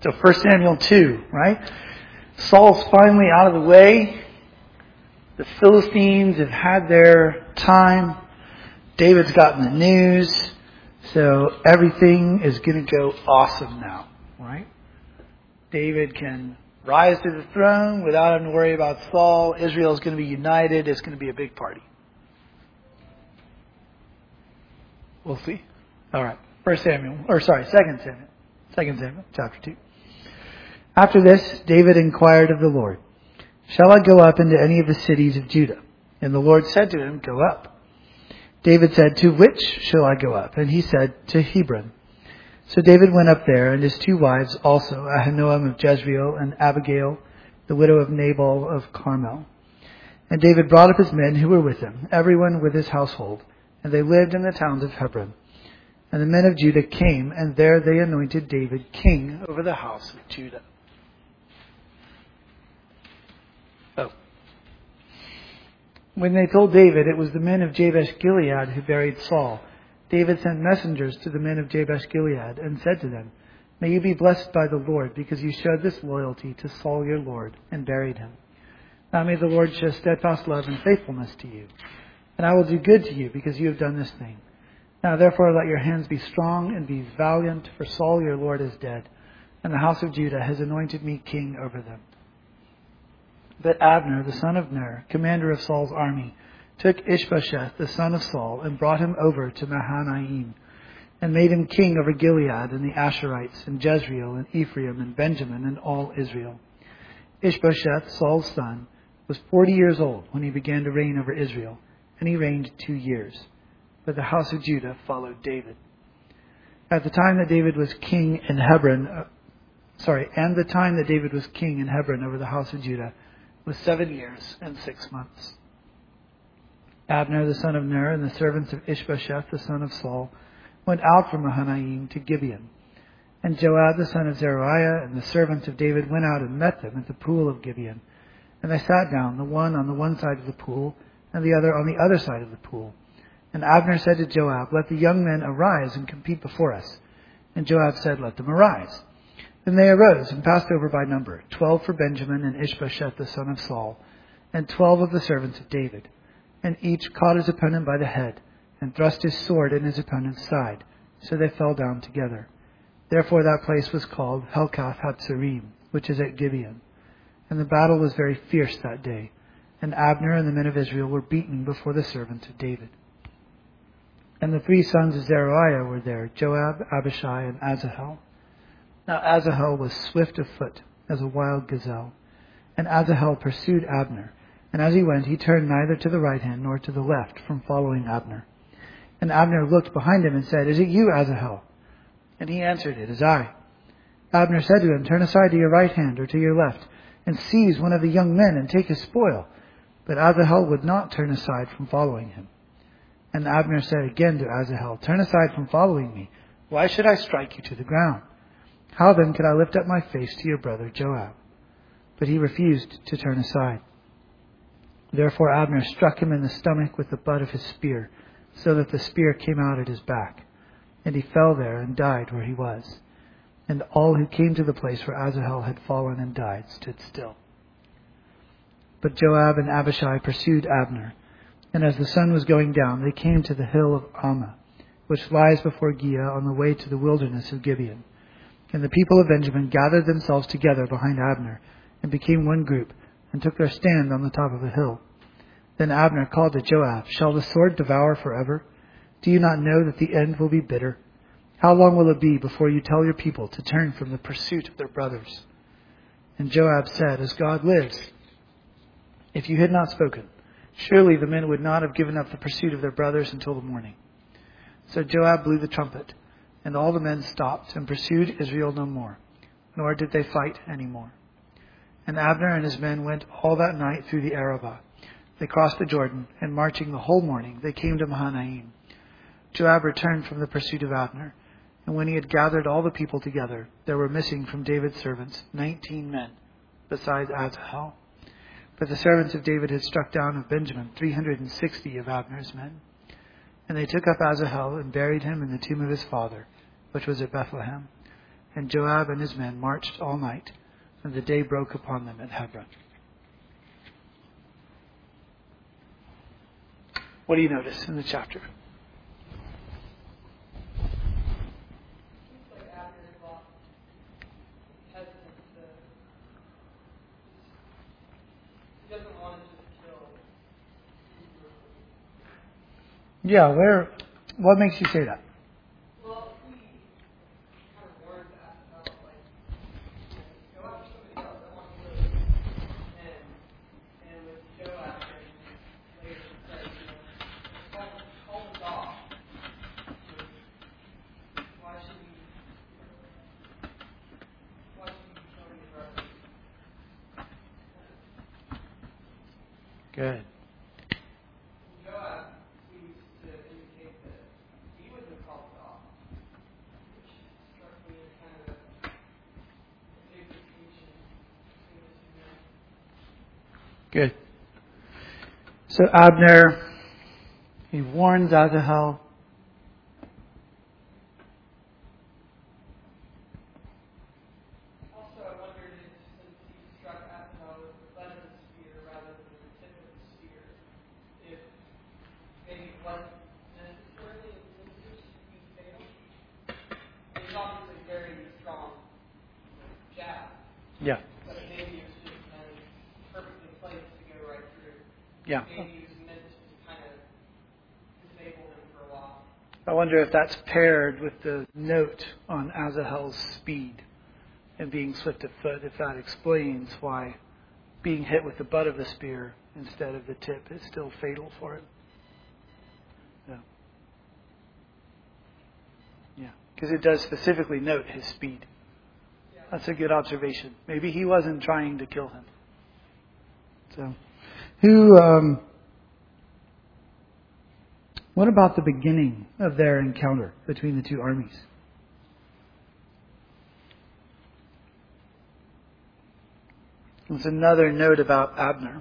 So 1 Samuel 2, right? Saul's finally out of the way. The Philistines have had their time. David's gotten the news. So everything is going to go awesome now, right? David can rise to the throne without having to worry about Saul. Israel is going to be united. It's going to be a big party. We'll see. All right. 2 Samuel, chapter 2. After this, David inquired of the Lord, "Shall I go up into any of the cities of Judah?" And the Lord said to him, "Go up." David said, "To which shall I go up?" And he said, "To Hebron." So David went up there, and his 2 wives also, Ahinoam of Jezreel and Abigail, the widow of Nabal of Carmel. And David brought up his men who were with him, everyone with his household, and they lived in the towns of Hebron. And the men of Judah came, and there they anointed David king over the house of Judah. When they told David it was the men of Jabesh Gilead who buried Saul, David sent messengers to the men of Jabesh Gilead and said to them, "May you be blessed by the Lord, because you showed this loyalty to Saul your Lord and buried him. Now may the Lord show steadfast love and faithfulness to you. And I will do good to you, because you have done this thing. Now therefore let your hands be strong and be valiant, for Saul your Lord is dead, and the house of Judah has anointed me king over them." But Abner, the son of Ner, commander of Saul's army, took Ishbosheth, the son of Saul, and brought him over to Mahanaim, and made him king over Gilead and the Asherites, and Jezreel, and Ephraim, and Benjamin, and all Israel. Ishbosheth, Saul's son, was 40 years old when he began to reign over Israel, and he reigned 2 years. But the house of Judah followed David. At the time that David was king in Hebron, over the house of Judah, was 7 years and 6 months. Abner the son of Ner and the servants of Ishbosheth the son of Saul went out from Mahanaim to Gibeon. And Joab the son of Zeruiah and the servants of David went out and met them at the pool of Gibeon. And they sat down, the one on the one side of the pool, and the other on the other side of the pool. And Abner said to Joab, "Let the young men arise and compete before us." And Joab said, "Let them arise." Then they arose and passed over by number, 12 for Benjamin and Ishbosheth the son of Saul, and 12 of the servants of David. And each caught his opponent by the head, and thrust his sword in his opponent's side. So they fell down together. Therefore that place was called Helkath Hatzerim, which is at Gibeon. And the battle was very fierce that day. And Abner and the men of Israel were beaten before the servants of David. And the 3 sons of Zeruiah were there, Joab, Abishai, and Asahel. Now Asahel was swift of foot, as a wild gazelle. And Asahel pursued Abner. And as he went, he turned neither to the right hand nor to the left from following Abner. And Abner looked behind him and said, "Is it you, Asahel?" And he answered, "It is I." Abner said to him, "Turn aside to your right hand or to your left, and seize one of the young men and take his spoil." But Asahel would not turn aside from following him. And Abner said again to Asahel, "Turn aside from following me. Why should I strike you to the ground? How then could I lift up my face to your brother Joab?" But he refused to turn aside. Therefore Abner struck him in the stomach with the butt of his spear, so that the spear came out at his back. And he fell there and died where he was. And all who came to the place where Asahel had fallen and died stood still. But Joab and Abishai pursued Abner. And as the sun was going down, they came to the hill of Ammah, which lies before Giah on the way to the wilderness of Gibeon. And the people of Benjamin gathered themselves together behind Abner, and became one group, and took their stand on the top of a hill. Then Abner called to Joab, "Shall the sword devour forever? Do you not know that the end will be bitter? How long will it be before you tell your people to turn from the pursuit of their brothers?" And Joab said, "As God lives, if you had not spoken, surely the men would not have given up the pursuit of their brothers until the morning." So Joab blew the trumpet, and all the men stopped and pursued Israel no more, nor did they fight any more. And Abner and his men went all that night through the Arabah. They crossed the Jordan, and marching the whole morning, they came to Mahanaim. Joab returned from the pursuit of Abner, and when he had gathered all the people together, there were missing from David's servants 19 men, besides Asahel. But the servants of David had struck down of Benjamin 360 of Abner's men. And they took up Asahel and buried him in the tomb of his father, which was at Bethlehem. And Joab and his men marched all night, and the day broke upon them at Hebron. What do you notice in the chapter? Yeah, what makes you say that? Well, he kind of warned that about, go after somebody else, I want to live. And with Joab, and later said, call us off. Why should we kill these brothers? Good. Good. So Abner, he warns Asahel. Also, I wondered if, since he struck Asahel with the butt of the spear rather than the tip of the spear, if maybe it wasn't necessarily be fatal. It's obviously a very strong jab. Yeah. But maybe it's just perfectly placed to go right through. Yeah. Maybe it was meant to kind of disable him for a while. I wonder if that's paired with the note on Asahel's speed and being swift of foot, if that explains why being hit with the butt of the spear instead of the tip is still fatal for him. Yeah. Yeah. Because it does specifically note his speed. That's a good observation. Maybe he wasn't trying to kill him. So, what about the beginning of their encounter between the two armies? There's another note about Abner.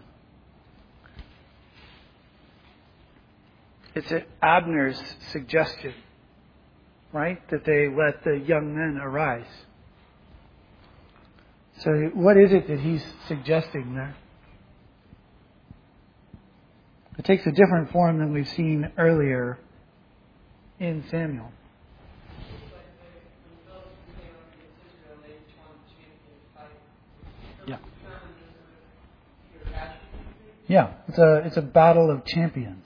It's Abner's suggestion, right? That they let the young men arise. So what is it that he's suggesting there? It takes a different form than we've seen earlier in Samuel. Yeah. Yeah, it's a battle of champions.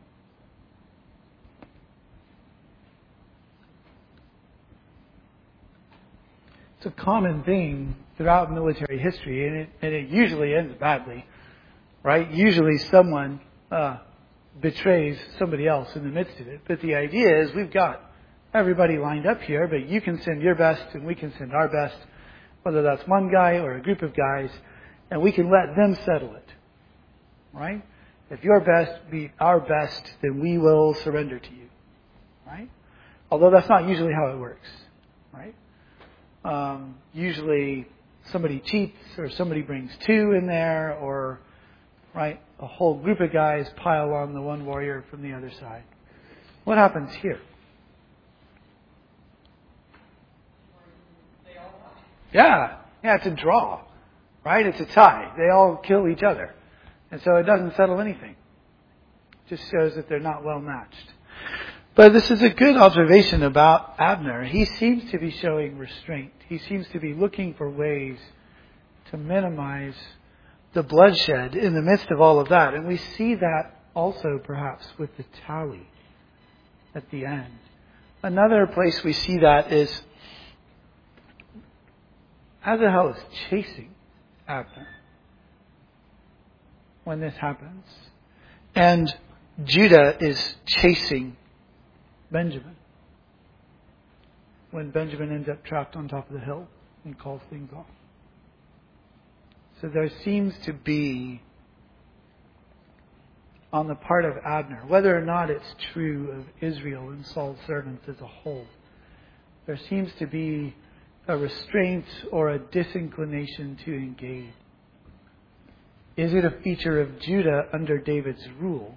It's a common theme throughout military history, and it usually ends badly, right? Usually someone betrays somebody else in the midst of it. But the idea is we've got everybody lined up here, but you can send your best and we can send our best, whether that's one guy or a group of guys, and we can let them settle it, right? If your best beat our best, then we will surrender to you, right? Although that's not usually how it works, right? Usually somebody cheats or somebody brings two in there, or right, a whole group of guys pile on the one warrior from the other side. What happens here? Yeah, it's a draw, right? It's a tie. They all kill each other. And so it doesn't settle anything. It just shows that they're not well matched. But this is a good observation about Abner. He seems to be showing restraint. He seems to be looking for ways to minimize the bloodshed in the midst of all of that. And we see that also perhaps with the tally at the end. Another place we see that is Asahel is chasing Abner when this happens. And Judah is chasing Benjamin when Benjamin ends up trapped on top of the hill and calls things off. So there seems to be, on the part of Abner, whether or not it's true of Israel and Saul's servants as a whole, there seems to be a restraint or a disinclination to engage. Is it a feature of Judah under David's rule?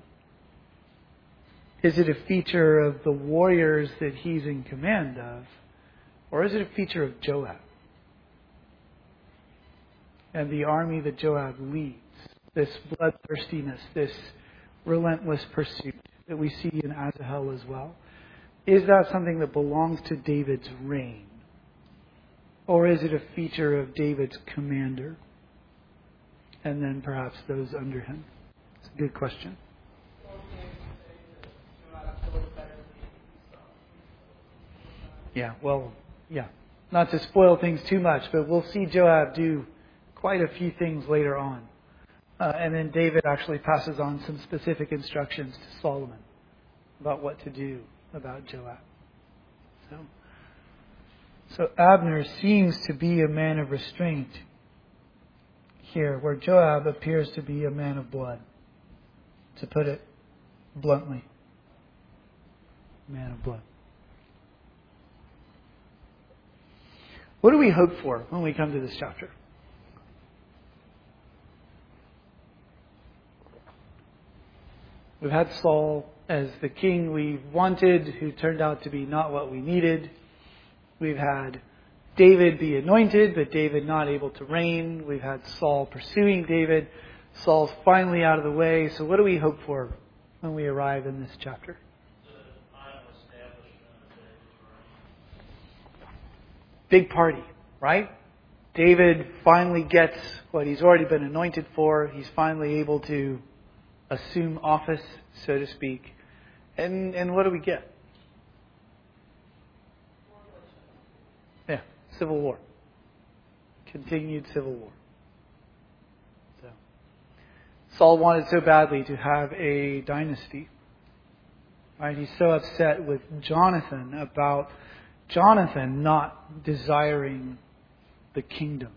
Is it a feature of the warriors that he's in command of? Or is it a feature of Joab and the army that Joab leads? This bloodthirstiness, this relentless pursuit that we see in Asahel as well. Is that something that belongs to David's reign? Or is it a feature of David's commander? And then perhaps those under him? It's a good question. Yeah. Not to spoil things too much, but we'll see Joab do quite a few things later on. And then David actually passes on some specific instructions to Solomon about what to do about Joab. So Abner seems to be a man of restraint here, where Joab appears to be a man of blood, to put it bluntly. Man of blood. What do we hope for when we come to this chapter? We've had Saul as the king we wanted, who turned out to be not what we needed. We've had David be anointed, but David not able to reign. We've had Saul pursuing David. Saul's finally out of the way. So what do we hope for when we arrive in this chapter? Big party, right? David finally gets what he's already been anointed for. He's finally able to assume office, so to speak. And what do we get? Yeah, civil war. Continued civil war. So Saul wanted so badly to have a dynasty. Right? He's so upset with Jonathan about Jonathan not desiring the kingdom,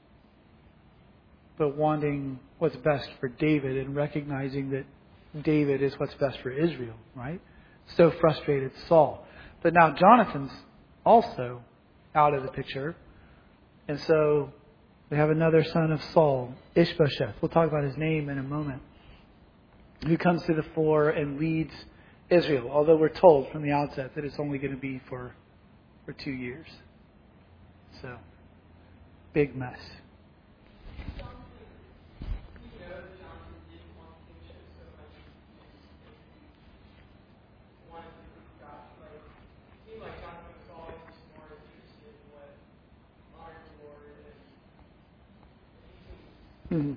but wanting what's best for David and recognizing that David is what's best for Israel, right? So frustrated Saul. But now Jonathan's also out of the picture. And so we have another son of Saul, Ishbosheth. We'll talk about his name in a moment. Who comes to the fore and leads Israel. Although we're told from the outset that it's only going to be for 2 years. So, big mess. Mm-hmm.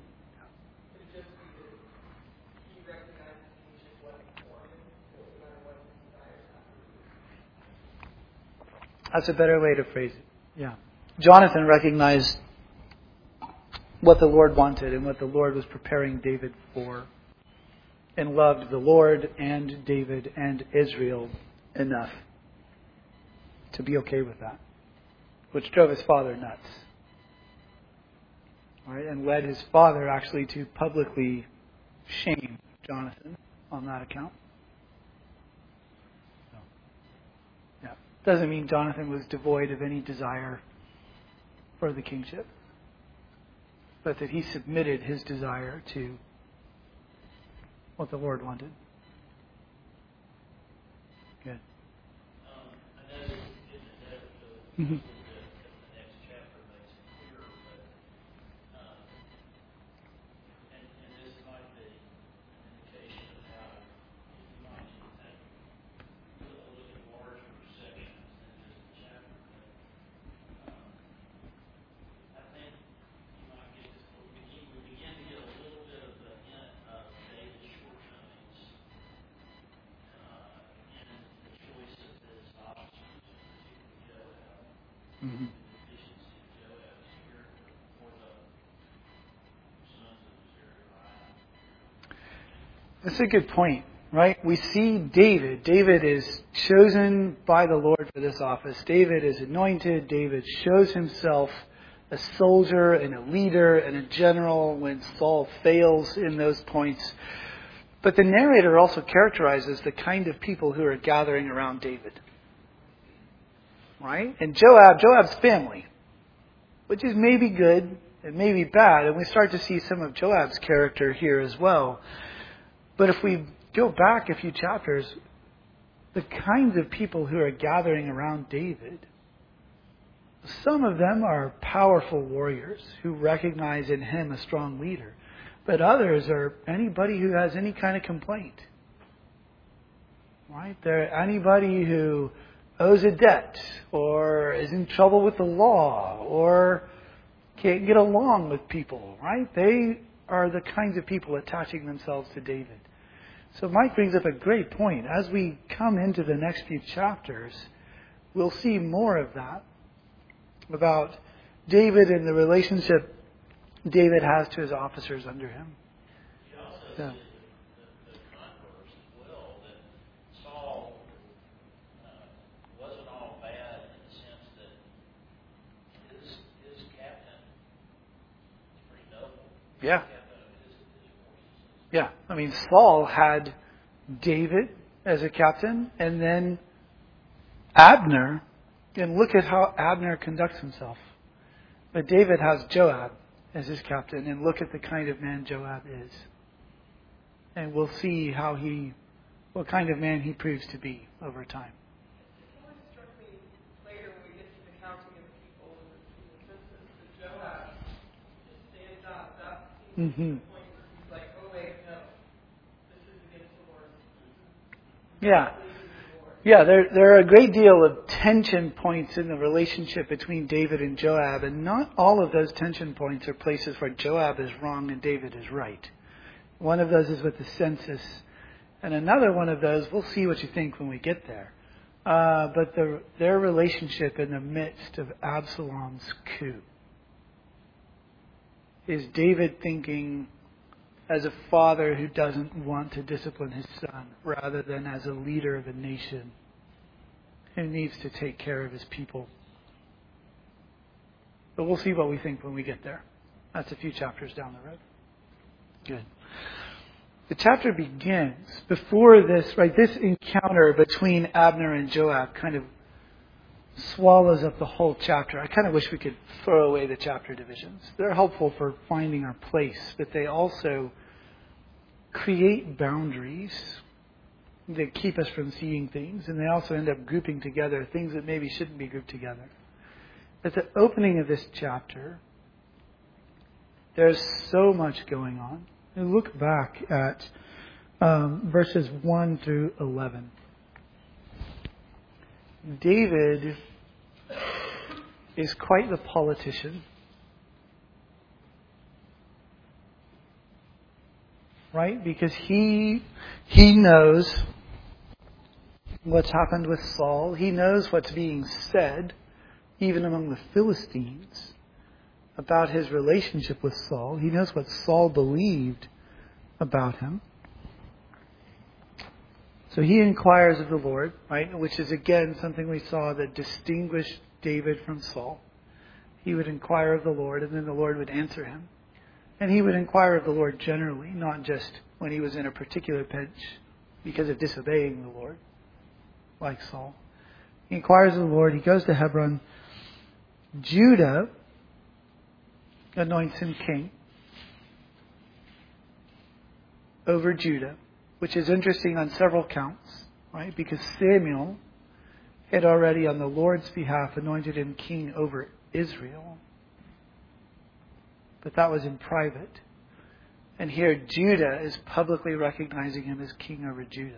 That's a better way to phrase it. Yeah. Jonathan recognized what the Lord wanted and what the Lord was preparing David for, and loved the Lord and David and Israel enough to be okay with that, which drove his father nuts. Right? And led his father actually to publicly shame Jonathan on that account. So, yeah. Doesn't mean Jonathan was devoid of any desire for the kingship, but that he submitted his desire to what the Lord wanted. Good. I know in the Mm-hmm. the next chapter makes it clearer, but and this might be an indication of how you might need to take a look at larger sections than just a chapter. But I think you might get this. We begin to get a little bit of the hint of David's shortcomings in the choice of his officers, particularly Joab. Mm-hmm. That's a good point, right? We see David. David is chosen by the Lord for this office. David is anointed. David shows himself a soldier and a leader and a general when Saul fails in those points. But the narrator also characterizes the kind of people who are gathering around David. Right? And Joab's family, which is maybe good and maybe bad. And we start to see some of Joab's character here as well. But if we go back a few chapters, the kinds of people who are gathering around David Some of them are powerful warriors who recognize in him a strong leader. But others are anybody who has any kind of complaint. Right? They're anybody who owes a debt or is in trouble with the law or can't get along with people. Right? They are the kinds of people attaching themselves to David. So Mike brings up a great point. As we come into the next few chapters, we'll see more of that. About David and the relationship David has to his officers under him. You also Yeah. see the converse as well, that Saul wasn't all bad in the sense that his captain is pretty noble. Yeah. Captain of his forces. Yeah. I mean, Saul had David as a captain and then Abner. And look at how Abner conducts himself. But David has Joab as his captain, and look at the kind of man Joab is. And we'll see what kind of man he proves to be over time. It always struck me later when we get to the counting of people in the census that Joab just stands out. That seems to be the point where he's like, oh wait, no, this is against the Lord. Yeah. Yeah, there are a great deal of tension points in the relationship between David and Joab, and not all of those tension points are places where Joab is wrong and David is right. One of those is with the census, and another one of those, we'll see what you think when we get there. But their relationship in the midst of Absalom's coup. Is David thinking as a father who doesn't want to discipline his son, rather than as a leader of a nation who needs to take care of his people? But we'll see what we think when we get there. That's a few chapters down the road. Good. The chapter begins before this, right? This encounter between Abner and Joab kind of swallows up the whole chapter. I kind of wish we could throw away the chapter divisions. They're helpful for finding our place, but they also create boundaries that keep us from seeing things, and they also end up grouping together things that maybe shouldn't be grouped together. At the opening of this chapter, there's so much going on. And look back at verses 1 through 11. David is quite the politician. Right? Because he knows what's happened with Saul. He knows what's being said, even among the Philistines, about his relationship with Saul. He knows what Saul believed about him. So he inquires of the Lord, right? Which is again something we saw that distinguished David from Saul. He would inquire of the Lord, and then the Lord would answer him. And he would inquire of the Lord generally, not just when he was in a particular pinch because of disobeying the Lord, like Saul. He inquires of the Lord. He goes to Hebron. Judah anoints him king over Judah, which is interesting on several counts, right? Because Samuel had already, on the Lord's behalf, anointed him king over Israel. But that was in private. And here Judah is publicly recognizing him as king over Judah.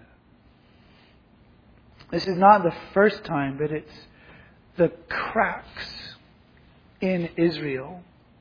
This is not the first time, but it's the cracks in Israel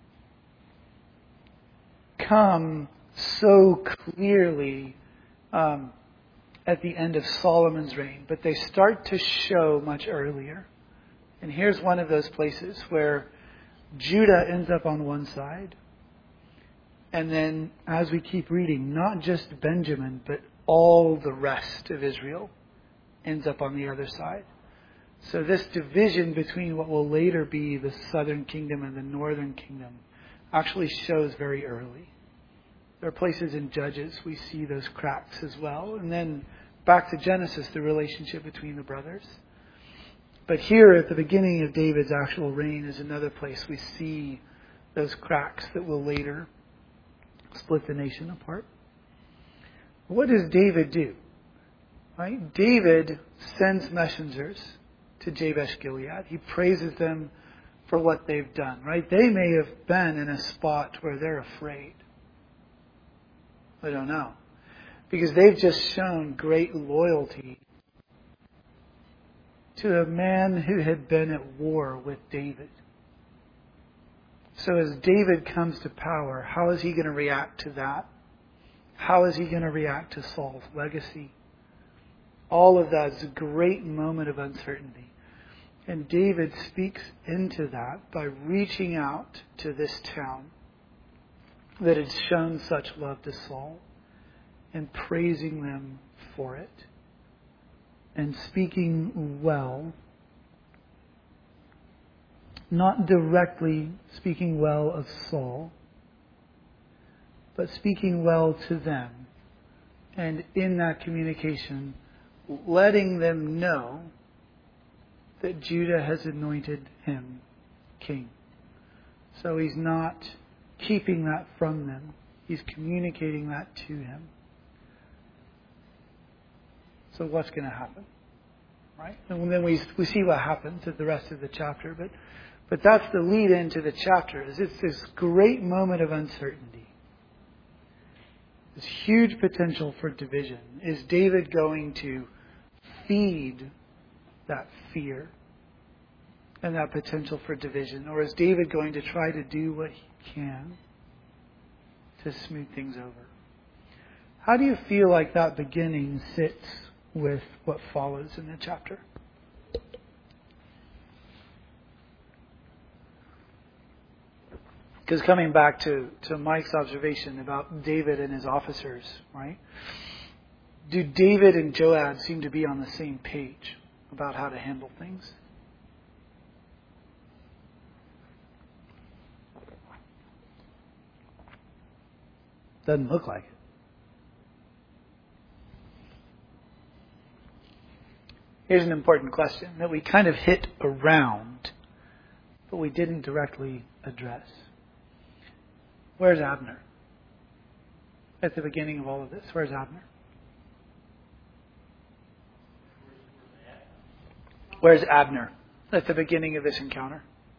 come so clearly at the end of Solomon's reign. But they start to show much earlier. And here's one of those places where Judah ends up on one side. And then, as we keep reading, not just Benjamin, but all the rest of Israel ends up on the other side. So this division between what will later be the southern kingdom and the northern kingdom actually shows very early. There are places in Judges we see those cracks as well. And then back to Genesis, the relationship between the brothers. But here at the beginning of David's actual reign is another place we see those cracks that will later split the nation apart. What does David do? Right? David sends messengers to Jabesh Gilead. He praises them for what they've done, right? They may have been in a spot where they're afraid. I don't know. Because they've just shown great loyalty to a man who had been at war with David. So as David comes to power, how is he going to react to that? How is he going to react to Saul's legacy? All of that is a great moment of uncertainty. And David speaks into that by reaching out to this town that had shown such love to Saul and praising them for it and speaking well, not directly speaking well of Saul, but speaking well to them. And in that communication, letting them know that Judah has anointed him king. So he's not keeping that from them. He's communicating that to him. So what's going to happen? Right? And then we see what happens at the rest of the chapter. But that's the lead into the chapter. Is it's this great moment of uncertainty. This huge potential for division. Is David going to feed that fear and that potential for division? Or is David going to try to do what he can to smooth things over? How do you feel like that beginning sits with what follows in the chapter? Because coming back to Mike's observation about David and his officers, right? Do David and Joab seem to be on the same page about how to handle things? Doesn't look like it. Here's an important question that we kind of hit around, but we didn't directly address. Where's Abner? At the beginning of all of this, where's Abner? Where's Abner at the beginning of this encounter?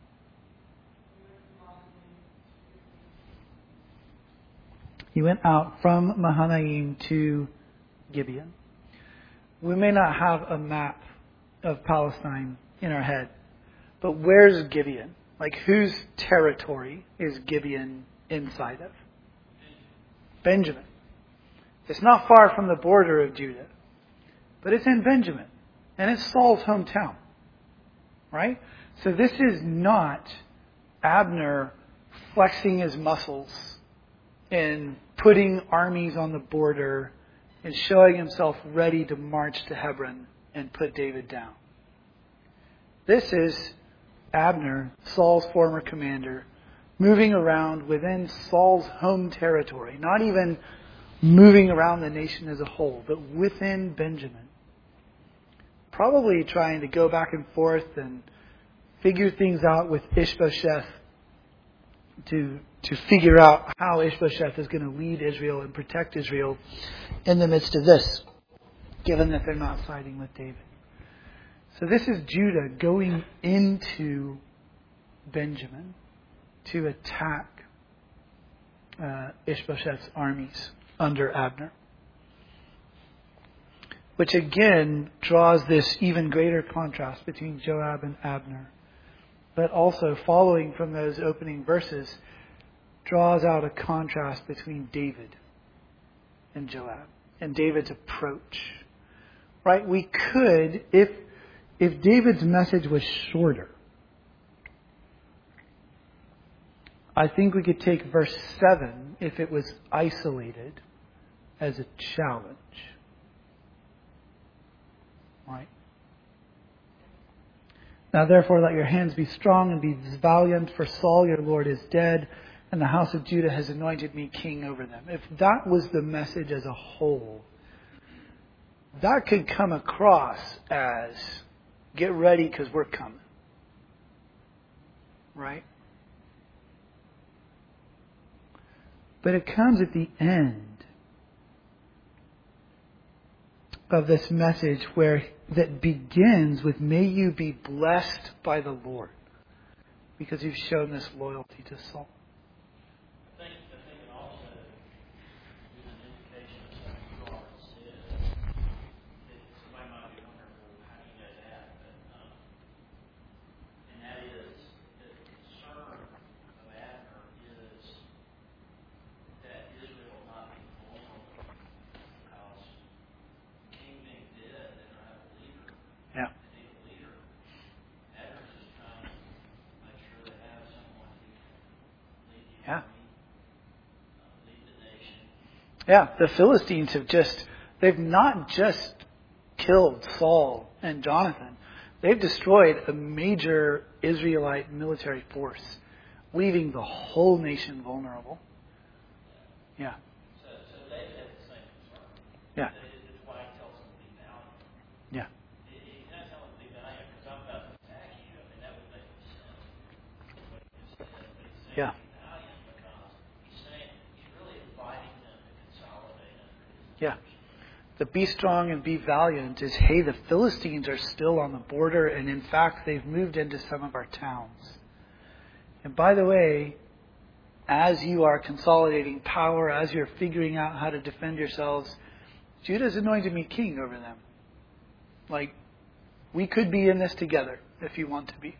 He went out from Mahanaim to Gibeon. We may not have a map of Palestine in our head, but where's Gibeon? Like, whose territory is Gibeon inside of? Benjamin. It's not far from the border of Judah, but it's in Benjamin, and it's Saul's hometown, right? So this is not Abner flexing his muscles and putting armies on the border and showing himself ready to march to Hebron and put David down. This is Abner, Saul's former commander, moving around within Saul's home territory, not even moving around the nation as a whole, but within Benjamin. Probably trying to go back and forth and figure things out with Ishbosheth to figure out how Ishbosheth is going to lead Israel and protect Israel in the midst of this, given that they're not siding with David. So this is Judah going into Benjamin to attack Ishbosheth's armies under Abner. Which again draws this even greater contrast between Joab and Abner. But also, following from those opening verses, draws out a contrast between David and Joab and David's approach. Right? We could, if David's message was shorter, I think we could take verse 7, if it was isolated, as a challenge. Right? Now therefore let your hands be strong and be valiant, for Saul your Lord is dead, and the house of Judah has anointed me king over them. If that was the message as a whole, that could come across as, get ready because we're coming. Right? But it comes at the end of this message that begins with, may you be blessed by the Lord. because you've shown this loyalty to Saul. I think it also is an indication of something you already said. That somebody might be wondering, well, how do you know that? But, and that is that the concern of Abner is that Israel not be vulnerable because King being dead, they don't have a leader. Yeah. They need a leader. Abner's just trying to make sure they have someone who can lead the Yeah. army, lead the nation. Yeah, the Philistines they've not just killed Saul and Jonathan. They've destroyed a major Israelite military force, leaving the whole nation vulnerable. Yeah. So David had the same concern. Yeah. That's why he tells them to be valiant. Yeah. He's not telling them to be valiant because I'm about to attack you. I mean, that would make sense. What he just said. But he's saying Yeah. be valiant because he's saying he's really inviting them to consolidate under his Yeah. leadership. The be strong and be valiant is, hey, the Philistines are still on the border, and in fact, they've moved into some of our towns. And by the way, as you are consolidating power, as you're figuring out how to defend yourselves, Judah's anointed me king over them. Like, we could be in this together if you want to be.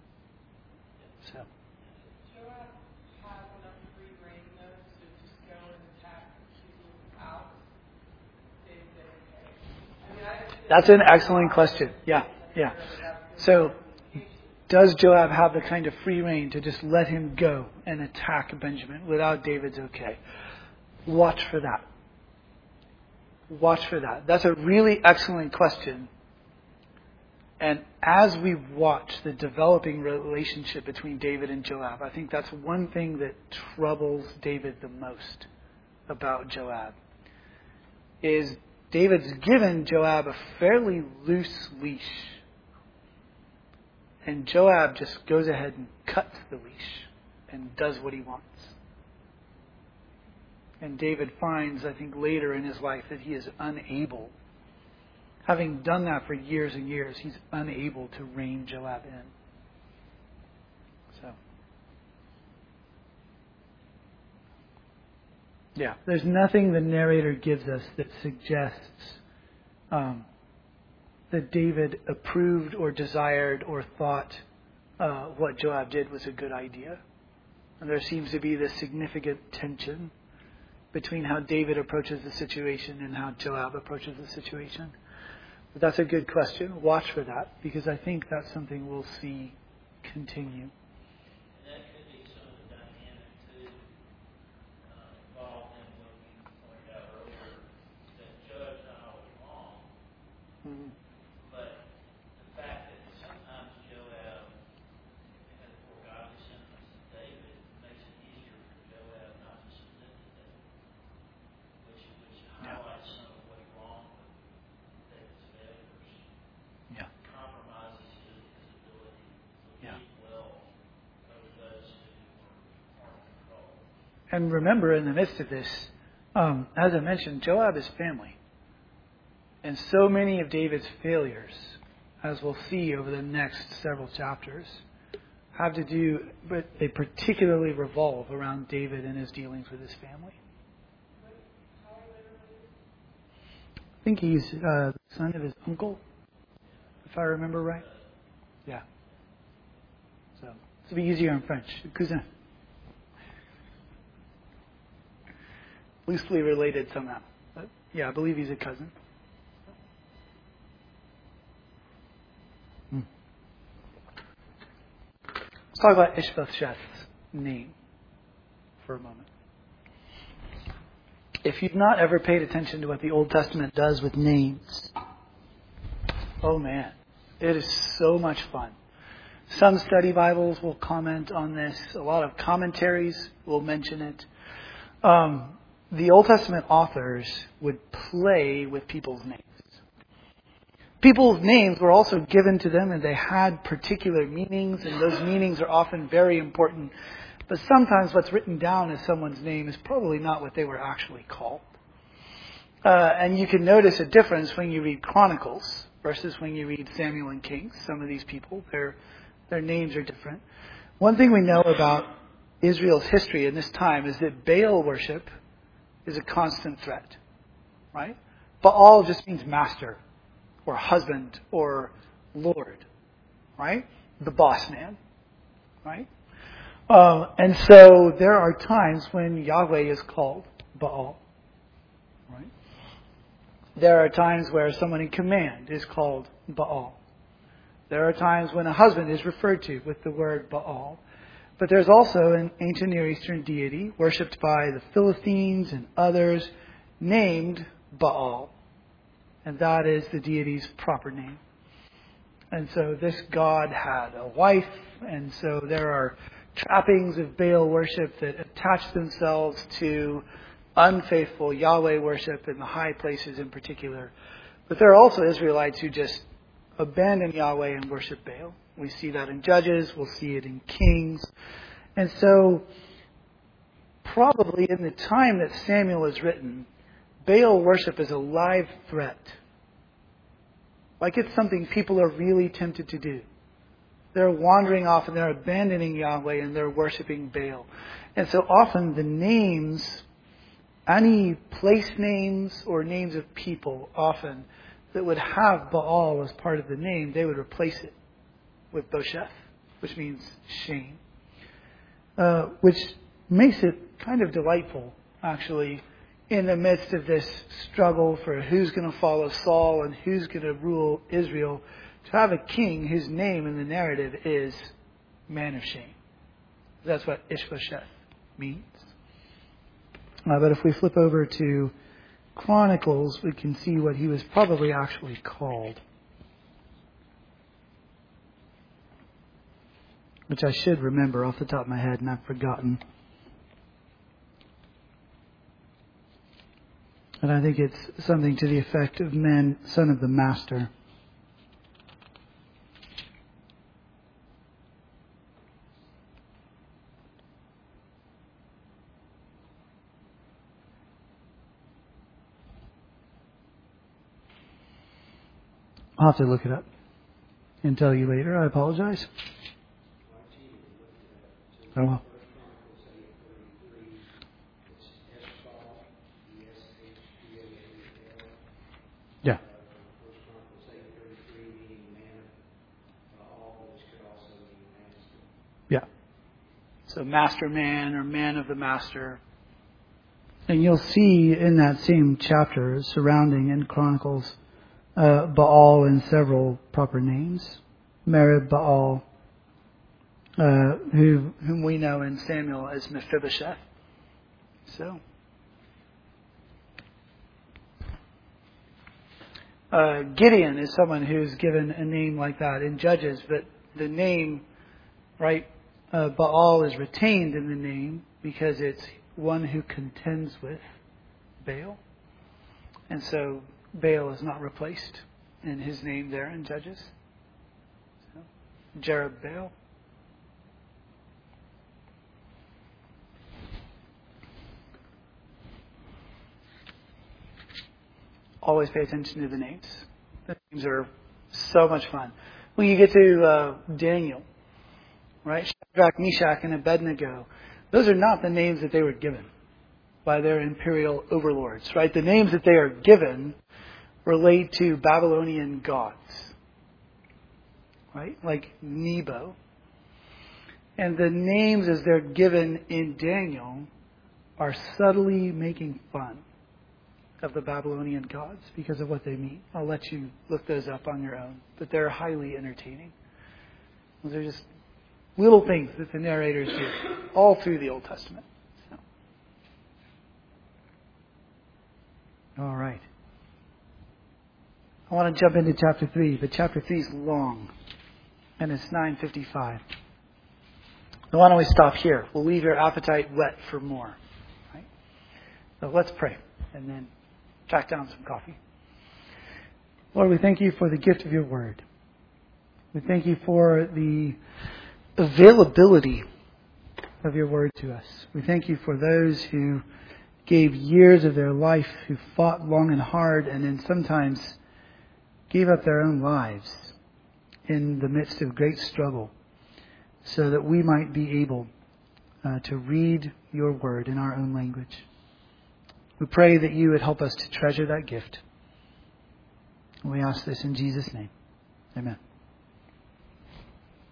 So, Joab have enough free reign though to just go and attack people without David saying, okay. I mean, I understand that's an excellent question. Yeah, yeah. So, does Joab have the kind of free reign to just let him go and attack Benjamin without David's okay? Watch for that. Watch for that. That's a really excellent question. And as we watch the developing relationship between David and Joab, I think that's one thing that troubles David the most about Joab. Is David's given Joab a fairly loose leash. And Joab just goes ahead and cuts the leash and does what he wants. And David finds, I think, later in his life that he is unable, having done that for years and years, he's unable to rein Joab in. So, yeah, there's nothing the narrator gives us that suggests that David approved or desired or thought what Joab did was a good idea. And there seems to be this significant tension between how David approaches the situation and how Joab approaches the situation. But that's a good question. Watch for that, because I think that's something we'll see continue. And that could be some of the dynamic too involved in what you pointed out earlier, that Joab's not always wrong, Mm-hmm. but the fact that sometimes Joab had a poor godly sentiments to David makes it easier for Joab not to submit to David, which highlights some of what's wrong with David's failures. Yeah. Compromises his ability to Yeah. lead well over those who are in control. And remember, in the midst of this, as I mentioned, Joab is family. And so many of David's failures, as we'll see over the next several chapters, have to do, but they particularly revolve around David and his dealings with his family. I think he's the son of his uncle, if I remember right. Yeah. So, it'll be easier in French. Cousin. Loosely related somehow. But yeah, I believe he's a cousin. Let's talk about Ishbosheth's name for a moment. If you've not ever paid attention to what the Old Testament does with names, oh man, it is so much fun. Some study Bibles will comment on this. A lot of commentaries will mention it. The Old Testament authors would play with people's names. People's names were also given to them, and they had particular meanings, and those meanings are often very important. But sometimes what's written down as someone's name is probably not what they were actually called. And you can notice a difference when you read Chronicles versus when you read Samuel and Kings. Some of these people, their names are different. One thing we know about Israel's history in this time is that Baal worship is a constant threat, right? Baal just means master or husband or Lord, right? The boss man, right? And so there are times when Yahweh is called Baal, right? There are times where someone in command is called Baal. There are times when a husband is referred to with the word Baal. But there's also an ancient Near Eastern deity worshipped by the Philistines and others named Baal. And that is the deity's proper name. And so this god had a wife, and so there are trappings of Baal worship that attach themselves to unfaithful Yahweh worship in the high places in particular. But there are also Israelites who just abandon Yahweh and worship Baal. We see that in Judges. We'll see it in Kings. And so, probably in the time that Samuel is written, Baal worship is a live threat. Like it's something people are really tempted to do. They're wandering off and they're abandoning Yahweh and they're worshiping Baal. And so often the names, any place names or names of people often that would have Baal as part of the name, they would replace it with Bosheth, which means shame. Which makes it kind of delightful, actually, in the midst of this struggle for who's going to follow Saul and who's going to rule Israel, to have a king whose name in the narrative is man of shame. That's what Ishbosheth means. But if we flip over to Chronicles, we can see what he was probably actually called, which I should remember off the top of my head and I've forgotten. And I think it's something to the effect of man, son of the master. I'll have to look it up and tell you later. I apologize. Oh well. Yeah. Yeah. So master man or man of the master. And you'll see in that same chapter surrounding in Chronicles Baal in several proper names. Merib Baal, whom we know in Samuel as Mephibosheth. So, Gideon is someone who's given a name like that in Judges, but the name, right, Baal is retained in the name because it's one who contends with Baal. And so Baal is not replaced in his name there in Judges. So, Jerubbaal. Always pay attention to the names. The names are so much fun. When you get to Daniel, right? Shadrach, Meshach, and Abednego. Those are not the names that they were given by their imperial overlords, right? The names that they are given relate to Babylonian gods, right? Like Nebo. And the names as they're given in Daniel are subtly making fun of the Babylonian gods because of what they mean. I'll let you look those up on your own, but they're highly entertaining. They're just little things that the narrators do all through the Old Testament. So. All right. I want to jump into chapter 3, but chapter 3 is long, and it's 9:55. So why don't we stop here? We'll leave your appetite whet for more. Right? So let's pray, and then track down some coffee. Lord, we thank you for the gift of your word. We thank you for the availability of your word to us. We thank you for those who gave years of their life, who fought long and hard, and then sometimes gave up their own lives in the midst of great struggle so that we might be able to read your word in our own language. We pray that you would help us to treasure that gift. We ask this in Jesus' name. Amen.